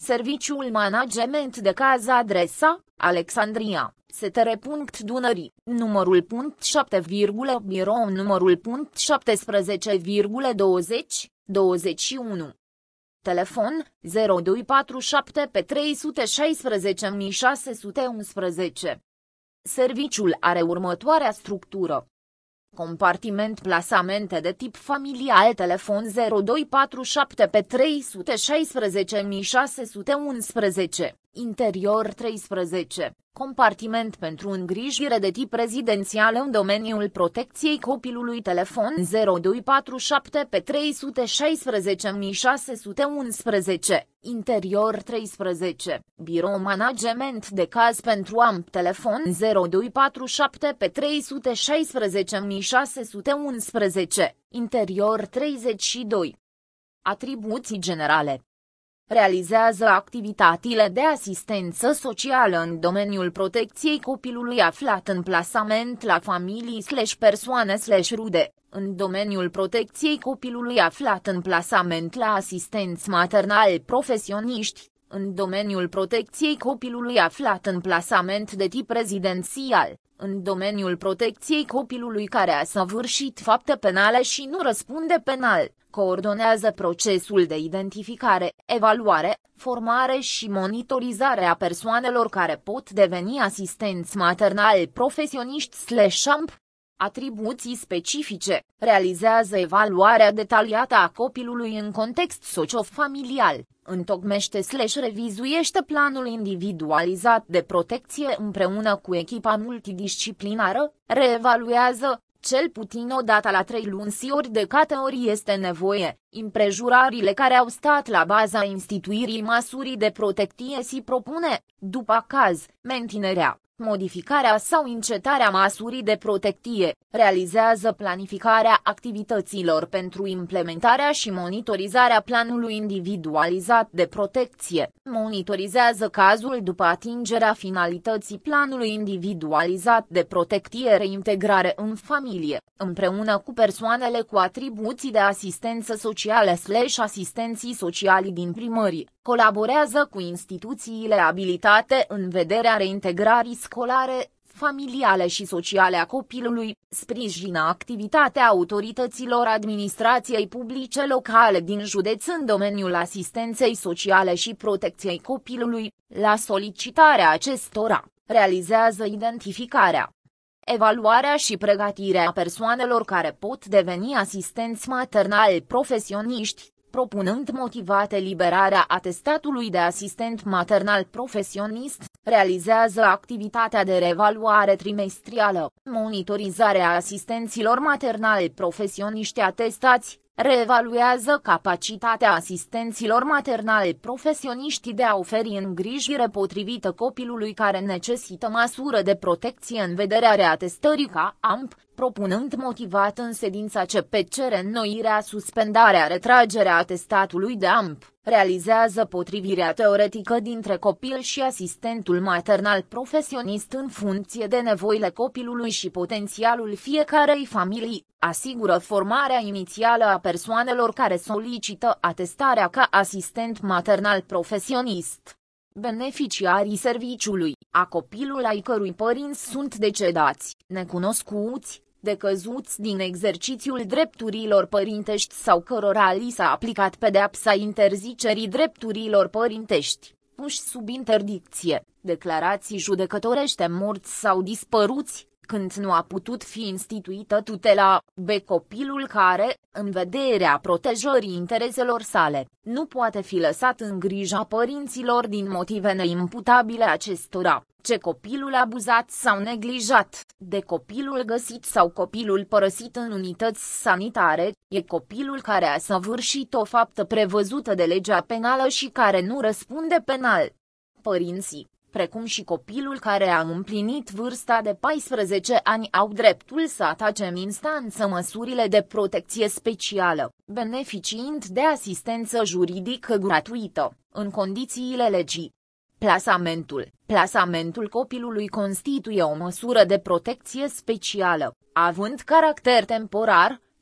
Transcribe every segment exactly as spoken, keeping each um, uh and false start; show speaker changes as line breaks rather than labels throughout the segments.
Serviciul Management de Caz adresa, Alexandria, S T R. Dunării, numărul punct șapte, birou numărul punct șaptesprezece, douăzeci, douăzeci și unu. Telefon, zero doi patru șapte trei șase șase șase unu unu. Serviciul are următoarea structură. Compartiment plasamente de tip familial. Telefon zero doi patru șapte trei șase șase șase unu unu. Interior treisprezece. Compartiment pentru îngrijire de tip rezidențial în domeniul protecției copilului. Telefon zero doi patru șapte trei șase șase șase unu unu. Interior treisprezece. Birou Management de Caz pentru A M P. Telefon zero doi patru șapte trei șase șase șase unu unu. Interior treizeci și doi. Atribuții generale. Realizează activitățile de asistență socială în domeniul protecției copilului aflat în plasament la familii slash persoane slash rude, în domeniul protecției copilului aflat în plasament la asistenți maternali profesioniști, în domeniul protecției copilului aflat în plasament de tip rezidențial, în domeniul protecției copilului care a săvârșit fapte penale și nu răspunde penal. Coordonează procesul de identificare, evaluare, formare și monitorizare a persoanelor care pot deveni asistenți maternali profesioniști slash A M P. Atribuții specifice. Realizează evaluarea detaliată a copilului în context socio-familial, întocmește slash revizuiește planul individualizat de protecție împreună cu echipa multidisciplinară, reevaluează, cel puțin o dată la trei luni ori de câte ori este nevoie, împrejurările care au stat la baza instituirii măsurii de protecție și propune, după caz, menținerea, modificarea sau încetarea măsurii de protecție, realizează planificarea activităților pentru implementarea și monitorizarea planului individualizat de protecție, monitorizează cazul după atingerea finalității planului individualizat de protecție reintegrare în familie, împreună cu persoanele cu atribuții de asistență socială slash asistenții sociali din primărie, colaborează cu instituțiile abilitate în vederea reintegrării școlare, familiale și sociale a copilului, sprijină activitatea autorităților administrației publice locale din județ în domeniul asistenței sociale și protecției copilului, la solicitarea acestora, realizează identificarea, evaluarea și pregătirea persoanelor care pot deveni asistenți maternali profesioniști, propunând motivat eliberarea atestatului de asistent maternal profesionist, realizează activitatea de reevaluare trimestrială, monitorizarea asistenților maternali profesioniști atestați, reevaluează capacitatea asistenților maternali profesioniști de a oferi îngrijire potrivită copilului care necesită măsură de protecție în vederea reatestării ca A M P, propunând motivat în ședința C P C reînnoirea, suspendarea, retragerea atestatului de A M P, realizează potrivirea teoretică dintre copil și asistentul maternal profesionist în funcție de nevoile copilului și potențialul fiecarei familii, asigură formarea inițială a persoanelor care solicită atestarea ca asistent maternal profesionist. Beneficiarii serviciului, a copilul ai cărui părinți sunt decedați, necunoscuți, decăzuți din exercițiul drepturilor părintești sau cărora li s-a aplicat pedeapsa interzicerii drepturilor părintești, puși sub interdicție, declarații judecătorește morți sau dispăruți, când nu a putut fi instituită tutela, b. copilul care, în vederea protejării intereselor sale, nu poate fi lăsat în grija părinților din motive neimputabile acestora, c. copilul abuzat sau neglijat, d. copilul găsit sau copilul părăsit în unități sanitare, e copilul care a săvârșit o faptă prevăzută de legea penală și care nu răspunde penal. Părinții, precum și copilul care a împlinit vârsta de paisprezece ani, au dreptul să atace în instanță măsurile de protecție specială, beneficiind de asistență juridică gratuită, în condițiile legii. Plasamentul. Plasamentul copilului constituie o măsură de protecție specială, având caracter temporar,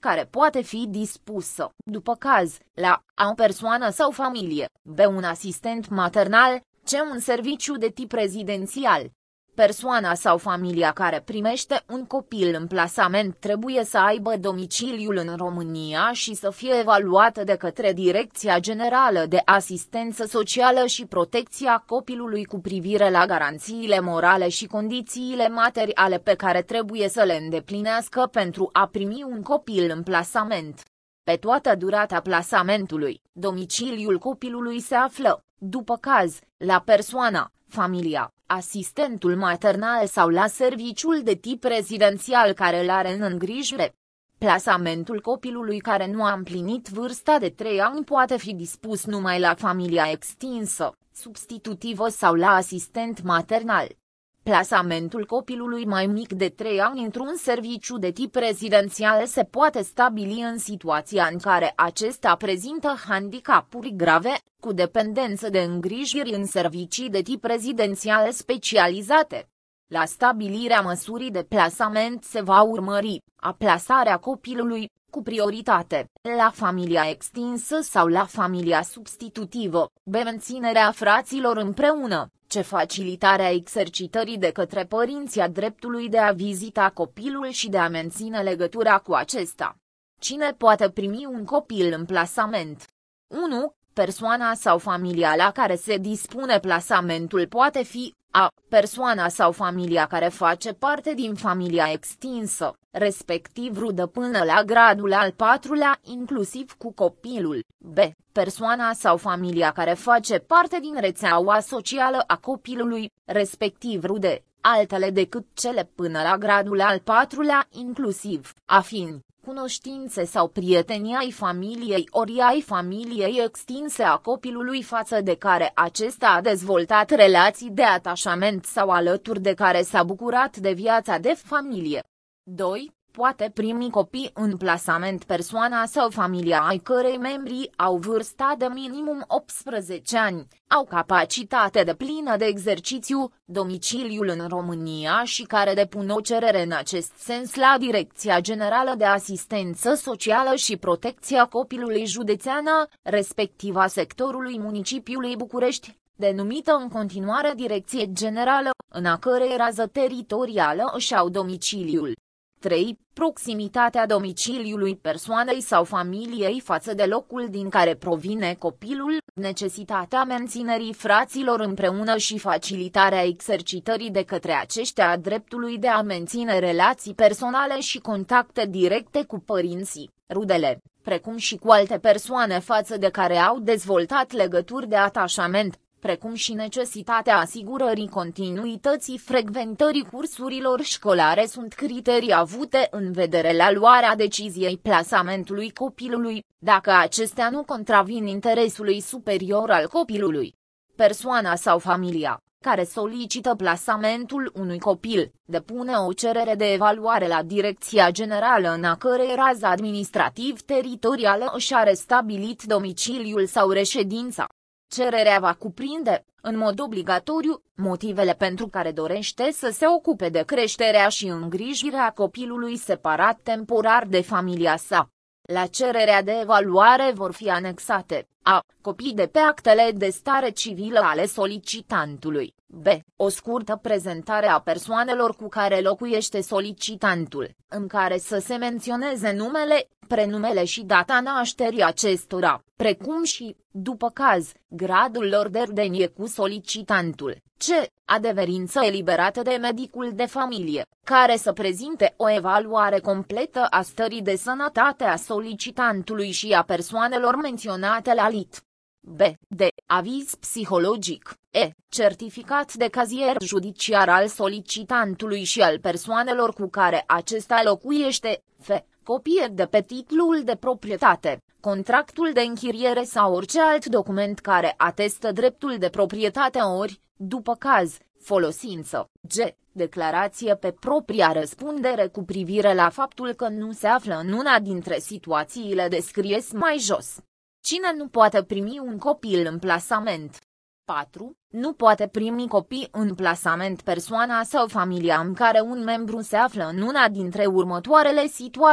care poate fi dispusă, după caz, la A o persoană sau familie, B un asistent maternal, C un serviciu de tip rezidențial. Persoana sau familia care primește un copil în plasament trebuie să aibă domiciliul în România și să fie evaluată de către Direcția Generală de Asistență Socială și Protecția Copilului cu privire la garanțiile morale și condițiile materiale pe care trebuie să le îndeplinească pentru a primi un copil în plasament. Pe toată durata plasamentului, domiciliul copilului se află, după caz, la persoana, familia, asistentul maternal sau la serviciul de tip rezidențial care îl are în îngrijire. Plasamentul copilului care nu a împlinit vârsta de trei ani poate fi dispus numai la familia extinsă, substitutivă sau la asistent maternal. Plasamentul copilului mai mic de trei ani într-un serviciu de tip rezidențial se poate stabili în situația în care acesta prezintă handicapuri grave, cu dependență de îngrijiri în servicii de tip rezidențial specializate. La stabilirea măsurii de plasament se va urmări a plasarea copilului, cu prioritate, la familia extinsă sau la familia substitutivă, B menținerea fraților împreună, C facilitarea exercitării de către părinți a dreptului de a vizita copilul și de a menține legătura cu acesta. Cine poate primi un copil în plasament? unu. Persoana sau familia la care se dispune plasamentul poate fi a. Persoana sau familia care face parte din familia extinsă, respectiv rudă până la gradul al patrulea inclusiv cu copilul, B. Persoana sau familia care face parte din rețeaua socială a copilului, respectiv rude, altele decât cele până la gradul al patrulea inclusiv, afin, cunoștințe sau prietenii ai familiei ori ai familiei extinse a copilului față de care acesta a dezvoltat relații de atașament sau alături de care s-a bucurat de viața de familie. doi. Poate primi copii în plasament persoana sau familia ai cărei membri au vârsta de minimum optsprezece ani, au capacitate deplină de exercițiu, domiciliul în România și care depun o cerere în acest sens la Direcția Generală de Asistență Socială și Protecția Copilului Județeană, respectiv a sectorului municipiului București, denumită în continuare Direcție Generală, în a cărei rază teritorială își au domiciliul. trei. Proximitatea domiciliului persoanei sau familiei față de locul din care provine copilul, necesitatea menținerii fraților împreună și facilitarea exercitării de către aceștia a dreptului de a menține relații personale și contacte directe cu părinții, rudele, precum și cu alte persoane față de care au dezvoltat legături de atașament, precum și necesitatea asigurării continuității frecventării cursurilor școlare sunt criterii avute în vedere la luarea deciziei plasamentului copilului, dacă acestea nu contravin interesului superior al copilului. Persoana sau familia care solicită plasamentul unui copil, depune o cerere de evaluare la Direcția Generală în a cărei rază administrativ-teritorială își are stabilit domiciliul sau reședința. Cererea va cuprinde, în mod obligatoriu, motivele pentru care dorește să se ocupe de creșterea și îngrijirea copilului separat temporar de familia sa. La cererea de evaluare vor fi anexate a. Copii de pe actele de stare civilă ale solicitantului, b. O scurtă prezentare a persoanelor cu care locuiește solicitantul, în care să se menționeze numele, prenumele și data nașterii acestora, precum și, după caz, gradul lor de rudenie cu solicitantul, c. Adeverință eliberată de medicul de familie, care să prezinte o evaluare completă a stării de sănătate a solicitantului și a persoanelor menționate la lit. B. De aviz psihologic. E. Certificat de cazier judiciar al solicitantului și al persoanelor cu care acesta locuiește. F. Copie de pe titlul de proprietate, contractul de închiriere sau orice alt document care atestă dreptul de proprietate ori, după caz, folosință. G. Declarație pe propria răspundere cu privire la faptul că nu se află în una dintre situațiile descrise mai jos. Cine nu poate primi un copil în plasament? patru. Nu poate primi copii în plasament persoana sau familia în care un membru se află în una dintre următoarele situații.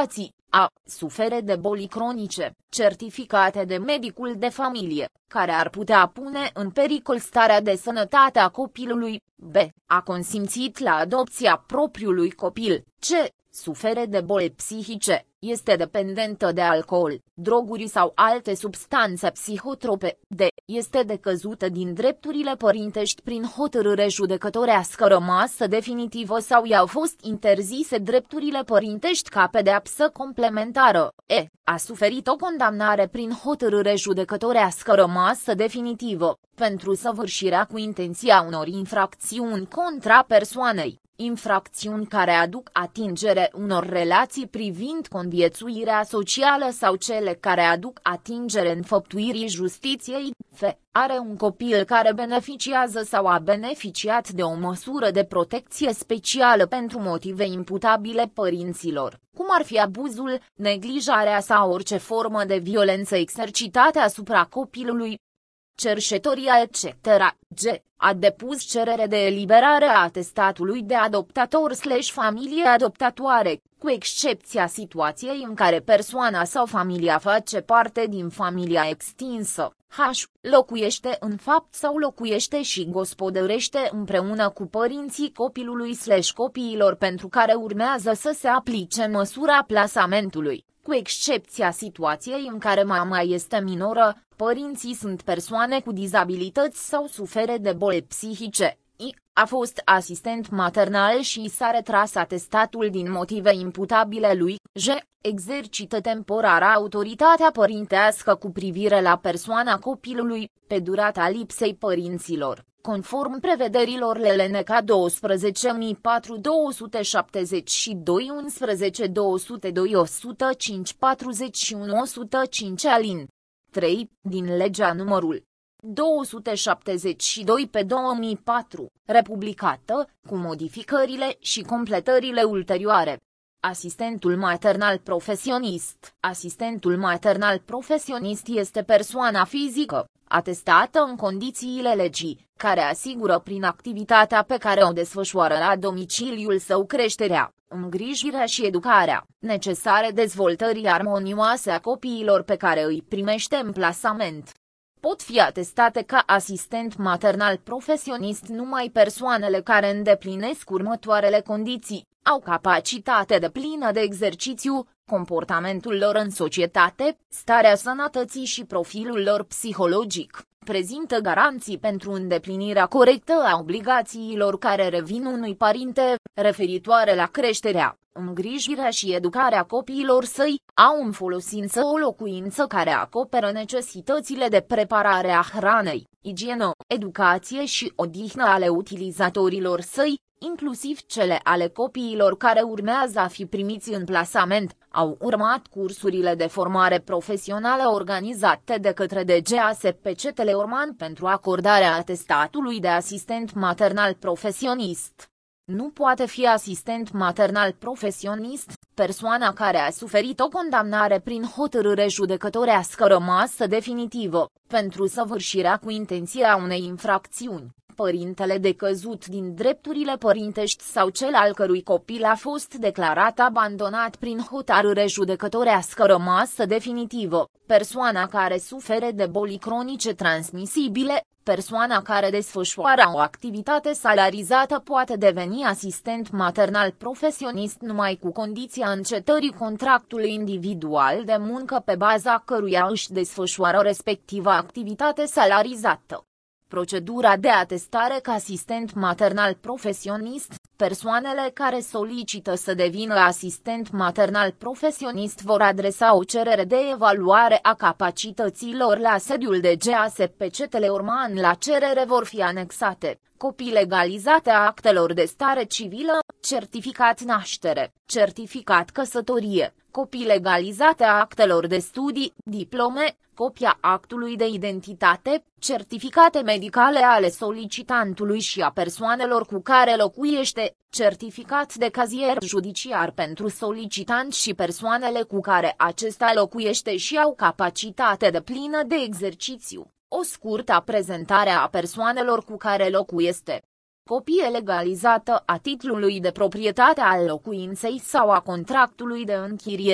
A. Sufere de boli cronice, certificate de medicul de familie, care ar putea pune în pericol starea de sănătate a copilului. B. A consimțit la adopția propriului copil. C. Sufere de boli psihice, este dependentă de alcool, droguri sau alte substanțe psihotrope. D. Este decăzută din drepturile părintești prin hotărâre judecătorească rămasă definitivă sau i-au fost interzise drepturile părintești ca pedeapsă complementară. E. A suferit o condamnare prin hotărâre judecătorească rămasă definitivă, pentru săvârșirea cu intenția unor infracțiuni contra persoanei. Infracțiuni care aduc atingere unor relații privind conviețuirea socială sau cele care aduc atingere înfăptuirii justiției. F. Are un copil care beneficiază sau a beneficiat de o măsură de protecție specială pentru motive imputabile părinților, cum ar fi abuzul, neglijarea sau orice formă de violență exercitată asupra copilului. Cerșetoria et cetera. G. A depus cerere de eliberare a atestatului de adoptator slash familie adoptatoare, cu excepția situației în care persoana sau familia face parte din familia extinsă. H. Locuiește în fapt sau locuiește și gospodărește împreună cu părinții copilului slash copiilor pentru care urmează să se aplice măsura plasamentului, cu excepția situației în care mama este minoră, părinții sunt persoane cu dizabilități sau sufere de boli psihice. I. A fost asistent maternal și s-a retras atestatul din motive imputabile lui. J. Exercită temporar autoritatea părintească cu privire la persoana copilului, pe durata lipsei părinților, conform prevederilor L L N K doisprezece mii patru sute două sute șaptezeci și doi unsprezece două sute doi o sută cinci patruzeci și unu o sută cinci alin. trei. Din legea numărul două sute șaptezeci și doi pe două mii patru, republicată, cu modificările și completările ulterioare. Asistentul maternal profesionist. Asistentul maternal profesionist este persoana fizică, atestată în condițiile legii, care asigură prin activitatea pe care o desfășoară la domiciliul său creșterea, îngrijirea și educarea, necesare dezvoltării armonioase a copiilor pe care îi primește în plasament. Pot fi atestate ca asistent maternal profesionist numai persoanele care îndeplinesc următoarele condiții: au capacitate deplină de exercițiu, comportamentul lor în societate, starea sănătății și profilul lor psihologic, prezintă garanții pentru îndeplinirea corectă a obligațiilor care revin unui părinte, referitoare la creșterea, îngrijirea și educarea copiilor săi, au în folosință o locuință care acoperă necesitățile de preparare a hranei, igienă, educație și odihnă ale utilizatorilor săi, inclusiv cele ale copiilor care urmează a fi primiți în plasament, au urmat cursurile de formare profesională organizate de către D G A S P C Teleorman pentru acordarea atestatului de asistent maternal profesionist. Nu poate fi asistent maternal profesionist persoana care a suferit o condamnare prin hotărâre judecătorească rămasă definitivă, pentru săvârșirea cu intenția unei infracțiuni, părintele decăzut din drepturile părintești sau cel al cărui copil a fost declarat abandonat prin hotărâre judecătorească rămasă definitivă, persoana care sufere de boli cronice transmisibile, persoana care desfășoară o activitate salarizată poate deveni asistent maternal profesionist numai cu condiția încetării contractului individual de muncă pe baza căruia își desfășoară respectiva activitate salarizată. Procedura de atestare ca asistent maternal profesionist. Persoanele care solicită să devină asistent maternal profesionist vor adresa o cerere de evaluare a capacităților la sediul de G A S P C Teleorman. La cerere vor fi anexate copii legalizate a actelor de stare civilă, certificat naștere, certificat căsătorie, copii legalizate a actelor de studii, diplome, copia actului de identitate, certificate medicale ale solicitantului și a persoanelor cu care locuiește, certificat de cazier judiciar pentru solicitant și persoanele cu care acesta locuiește și au capacitate deplină de exercițiu, o scurtă prezentare a persoanelor cu care locuiește, copie legalizată a titlului de proprietate al locuinței sau a contractului de închiriere,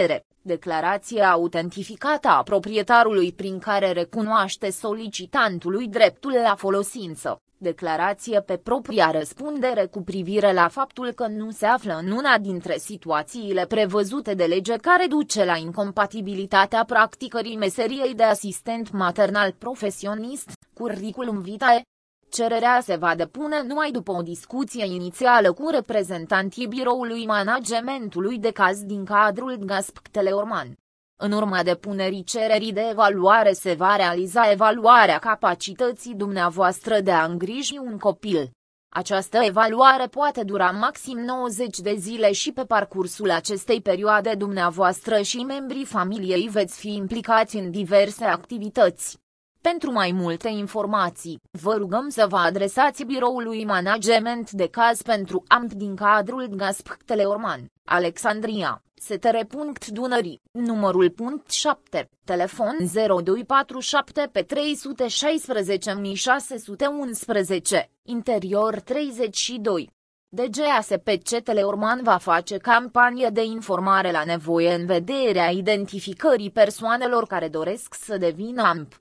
declarație autentificată a proprietarului prin care recunoaște solicitantului dreptul la folosință, declarație pe propria răspundere cu privire la faptul că nu se află în una dintre situațiile prevăzute de lege care duce la incompatibilitatea practicării meseriei de asistent maternal profesionist, curriculum vitae. Cererea se va depune numai după o discuție inițială cu reprezentanții biroului managementului de caz din cadrul Gasp Teleorman. În urma depunerii cererii de evaluare se va realiza evaluarea capacității dumneavoastră de a îngriji un copil. Această evaluare poate dura maxim nouăzeci de zile și pe parcursul acestei perioade dumneavoastră și membrii familiei veți fi implicați în diverse activități. Pentru mai multe informații, vă rugăm să vă adresați biroului management de caz pentru A M P din cadrul Gasp Teleorman, Alexandria, S T R. Dunării, numărul șapte, telefon zero doi patru șapte pe trei șase șase unu unu, interior treizeci și doi. D G A S P C Teleorman va face campanie de informare la nevoie în vederea identificării persoanelor care doresc să devină A M P.